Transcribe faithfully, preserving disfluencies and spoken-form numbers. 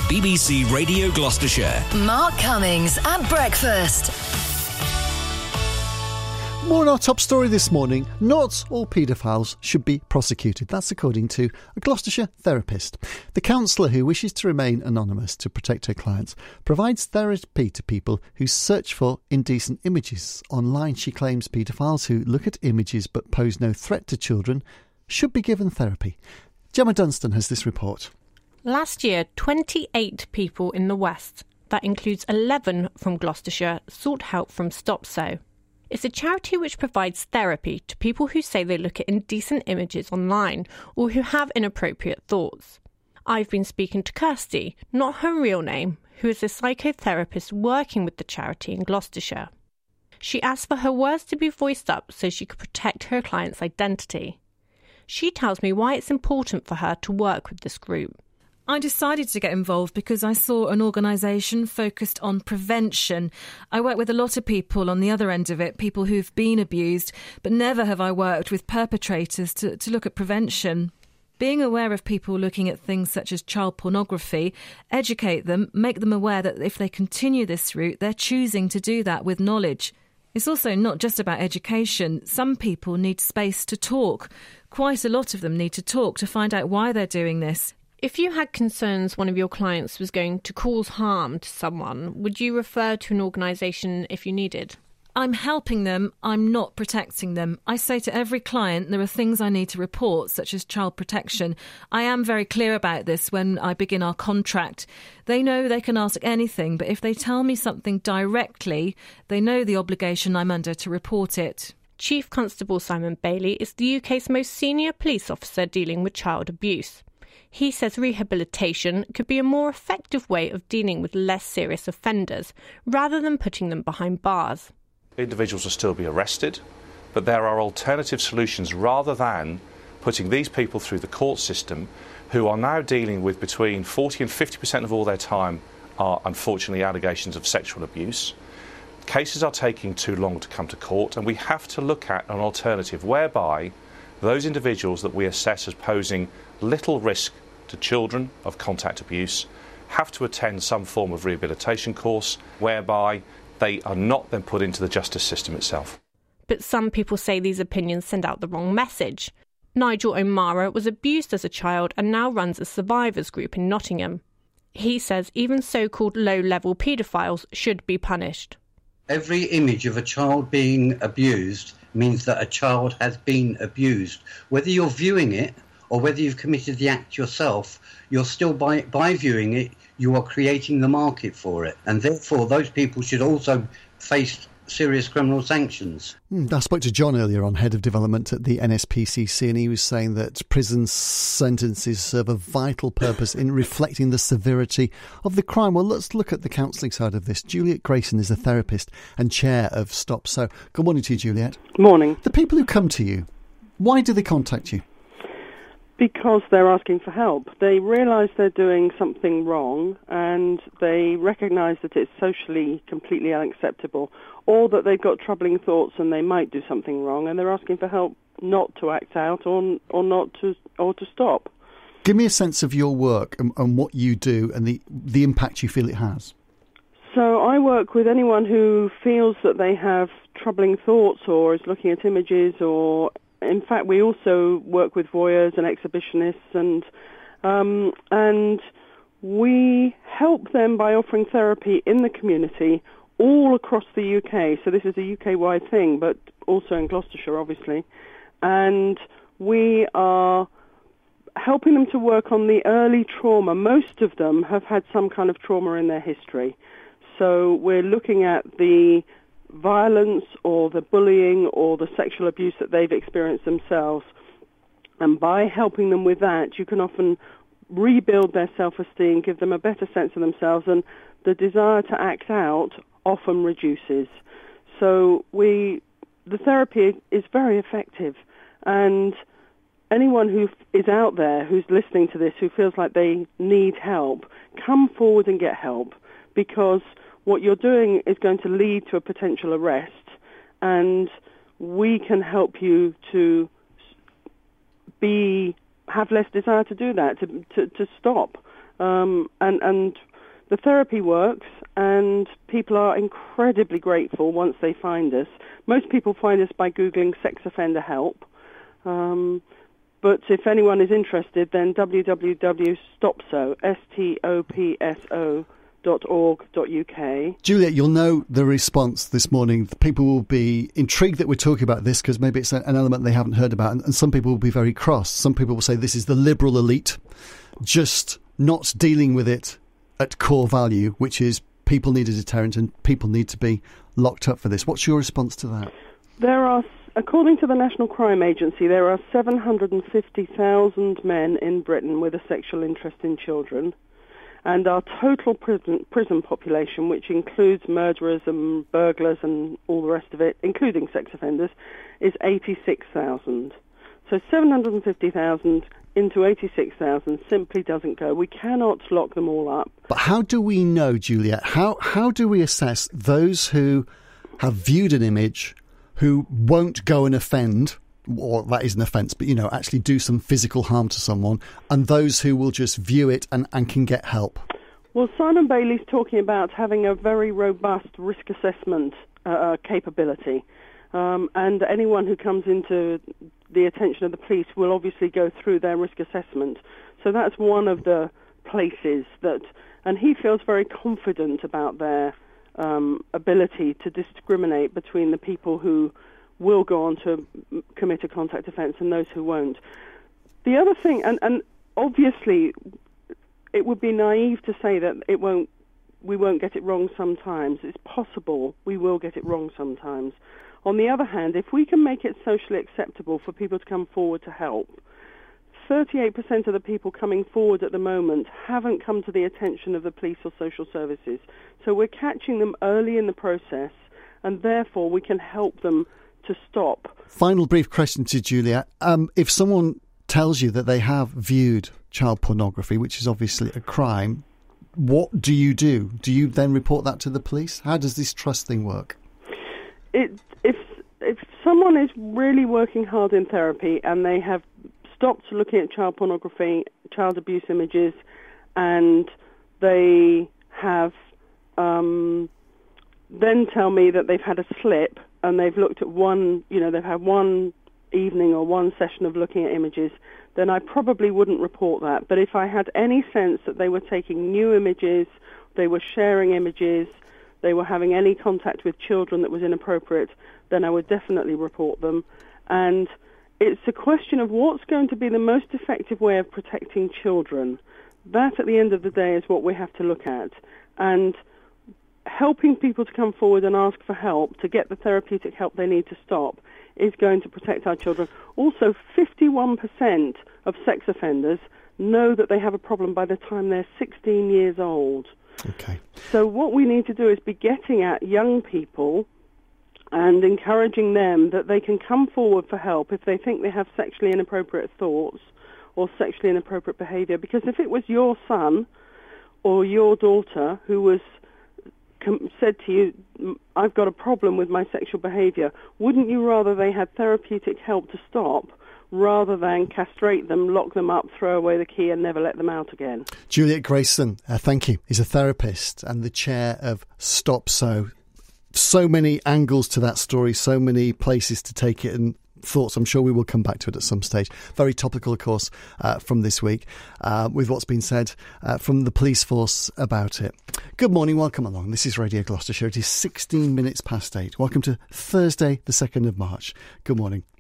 B B C Radio Gloucestershire. Mark Cummings at breakfast. More on our top story this morning. Not all paedophiles should be prosecuted. That's according to a Gloucestershire therapist. The counsellor, who wishes to remain anonymous to protect her clients, provides therapy to people who search for indecent images online. She claims paedophiles who look at images but pose no threat to children should be given therapy. Gemma Dunstan has this report. Last year, twenty-eight people in the West, that includes eleven from Gloucestershire, sought help from Stop So. It's a charity which provides therapy to people who say they look at indecent images online or who have inappropriate thoughts. I've been speaking to Kirsty, not her real name, who is a psychotherapist working with the charity in Gloucestershire. She asked for her words to be voiced up so she could protect her client's identity. She tells me why it's important for her to work with this group. I decided to get involved because I saw an organisation focused on prevention. I work with a lot of people on the other end of it, people who've been abused, but never have I worked with perpetrators to, to look at prevention. Being aware of people looking at things such as child pornography, educate them, make them aware that if they continue this route, they're choosing to do that with knowledge. It's also not just about education. Some people need space to talk. Quite a lot of them need to talk to find out why they're doing this. If you had concerns one of your clients was going to cause harm to someone, would you refer to an organisation if you needed? I'm helping them, I'm not protecting them. I say to every client there are things I need to report, such as child protection. I am very clear about this when I begin our contract. They know they can ask anything, but if they tell me something directly, they know the obligation I'm under to report it. Chief Constable Simon Bailey is the U K's most senior police officer dealing with child abuse. He says rehabilitation could be a more effective way of dealing with less serious offenders, rather than putting them behind bars. Individuals will still be arrested, but there are alternative solutions rather than putting these people through the court system, who are now dealing with between forty and fifty percent of all their time are unfortunately allegations of sexual abuse. Cases are taking too long to come to court, and we have to look at an alternative whereby those individuals that we assess as posing little risk to children of contact abuse have to attend some form of rehabilitation course whereby they are not then put into the justice system itself. But some people say these opinions send out the wrong message. Nigel O'Mara was abused as a child and now runs a survivors group in Nottingham. He says even so-called low-level paedophiles should be punished. Every image of a child being abused means that a child has been abused. Whether you're viewing it or whether you've committed the act yourself, you're still, by, by viewing it, you are creating the market for it. And therefore, those people should also face serious criminal sanctions. Mm, I spoke to John earlier on, Head of Development at the N S P C C, and he was saying that prison sentences serve a vital purpose in reflecting the severity of the crime. Well, let's look at the counselling side of this. Juliet Grayson is a therapist and chair of Stop So. Good morning to you, Juliet. Morning. The people who come to you, why do they contact you? Because they're asking for help. They realise they're doing something wrong and they recognise that it's socially completely unacceptable, or that they've got troubling thoughts and they might do something wrong, and they're asking for help not to act out or or not to or to stop. Give me a sense of your work and, and what you do and the the impact you feel it has. So I work with anyone who feels that they have troubling thoughts or is looking at images, or in fact, we also work with voyeurs and exhibitionists, and um, and we help them by offering therapy in the community all across the U K. So this is a U K-wide thing, but also in Gloucestershire, obviously. And we are helping them to work on the early trauma. Most of them have had some kind of trauma in their history. So we're looking at the violence or the bullying or the sexual abuse that they've experienced themselves. And by helping them with that, you can often rebuild their self-esteem, give them a better sense of themselves, and the desire to act out often reduces. So we, the therapy is very effective. And anyone who is out there who's listening to this, who feels like they need help, come forward and get help, because what you're doing is going to lead to a potential arrest, and we can help you to be have less desire to do that, to to, to stop. Um, and, and the therapy works, and people are incredibly grateful once they find us. Most people find us by Googling sex offender help. Um, but if anyone is interested, then w w w dot stopso, S T O P S O, dot org dot U K. Juliet, you'll know the response this morning. People will be intrigued that we're talking about this because maybe it's an element they haven't heard about, and, and some people will be very cross. Some people will say this is the liberal elite just not dealing with it at core value, which is people need a deterrent and people need to be locked up for this. What's your response to that? There are, according to the National Crime Agency, there are seven hundred fifty thousand men in Britain with a sexual interest in children. And our total prison, prison population, which includes murderers and burglars and all the rest of it, including sex offenders, is eighty-six thousand. So seven hundred fifty thousand into eighty-six thousand simply doesn't go. We cannot lock them all up. But how do we know, Juliet, how, how do we assess those who have viewed an image who won't go and offend, or that is an offence, but, you know, actually do some physical harm to someone, and those who will just view it and, and can get help? Well, Simon Bailey's talking about having a very robust risk assessment uh, capability. Um, and anyone who comes into the attention of the police will obviously go through their risk assessment. So that's one of the places that, and he feels very confident about their um, ability to discriminate between the people who will go on to commit a contact offence and those who won't. The other thing, and, and obviously it would be naive to say that it won't, we won't get it wrong sometimes. It's possible we will get it wrong sometimes. On the other hand, if we can make it socially acceptable for people to come forward to help, thirty-eight percent of the people coming forward at the moment haven't come to the attention of the police or social services. So we're catching them early in the process, and therefore we can help them to stop. Final brief question to Julia. Um, if someone tells you that they have viewed child pornography, which is obviously a crime, what do you do? Do you then report that to the police? How does this trust thing work? It, if if someone is really working hard in therapy and they have stopped looking at child pornography, child abuse images, and they have um, then tell me that they've had a slip and they've looked at one, you know, they've had one evening or one session of looking at images, then I probably wouldn't report that. But if I had any sense that they were taking new images, they were sharing images, they were having any contact with children that was inappropriate, then I would definitely report them. And it's a question of what's going to be the most effective way of protecting children. That, at the end of the day, is what we have to look at. And helping people to come forward and ask for help, to get the therapeutic help they need to stop, is going to protect our children. Also, fifty-one percent of sex offenders know that they have a problem by the time they're sixteen years old. Okay. So what we need to do is be getting at young people and encouraging them that they can come forward for help if they think they have sexually inappropriate thoughts or sexually inappropriate behaviour. Because if it was your son or your daughter who was com- said to you, I've got a problem with my sexual behaviour, wouldn't you rather they had therapeutic help to stop rather than castrate them, lock them up, throw away the key and never let them out again? Juliet Grayson, uh, thank you. He's a therapist and the chair of Stop So. So many angles to that story, so many places to take it and thoughts. I'm sure we will come back to it at some stage. Very topical, of course, uh, from this week, uh, with what's been said uh, from the police force about it. Good morning, welcome along. This is Radio Gloucestershire. It is sixteen minutes past eight. Welcome to Thursday, the second of March. Good morning.